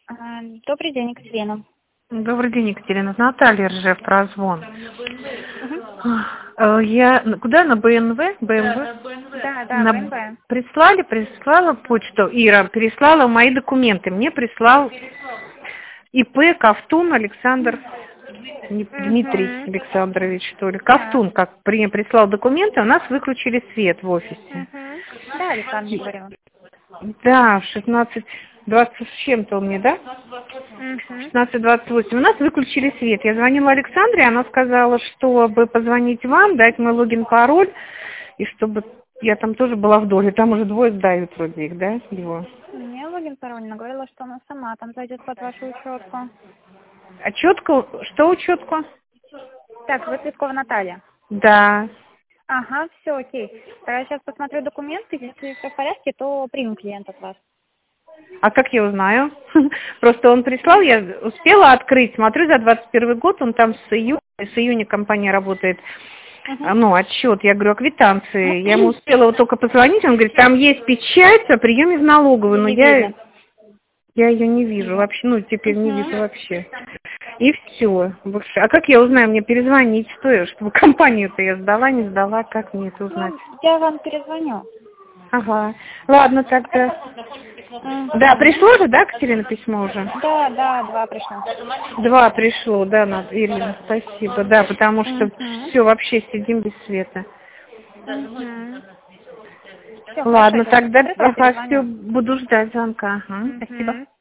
Добрый день, Екатерина. Добрый день, Екатерина. Наталья Ржев, прозвон. Я куда на БНВ? Да, БНВ. Прислала почту. Ира переслала мои документы. Мне прислал ИП Ковтун Александр Дмитрий Александрович, что ли. Ковтун, как мне прислал документы, у нас выключили свет в офисе. Да, Александр говорила. Да, в 16:20 с чем-то у меня, да? 16:28. У нас выключили свет. Я звонила Александре, она сказала, чтобы позвонить вам, дать мой логин, пароль, и чтобы я там тоже была в доле. Там уже двое сдают вроде их, да, его. Мне логин, пароль, она говорила, что она сама там зайдет под вашу учетку. А четко, что учетку? Так, вы Цветкова Наталья. Да. Ага, все, окей. Я сейчас посмотрю документы, если все в порядке, то приму клиент от вас. А как я узнаю? Просто он прислал, я успела открыть, смотрю, за 21 год, он там с июня компания работает, ну, отчет, я говорю, о квитанции. Я ему успела вот только позвонить, он говорит, там есть печать о приеме в налоговую, но я ее не вижу вообще, ну, теперь не вижу вообще. И все. А как я узнаю, мне перезвонить, что я, чтобы компанию-то я сдала, не сдала, как мне это узнать? Я вам перезвоню. Ага. Ладно, тогда. Да, пришло же, да, Катерина, письмо уже? Да, 2 пришло. 2 пришло, да, Ирина, спасибо, да, потому что все вообще сидим без света. Всё, Ладно, хорошо, тогда я все, буду ждать звонка. Ага. спасибо.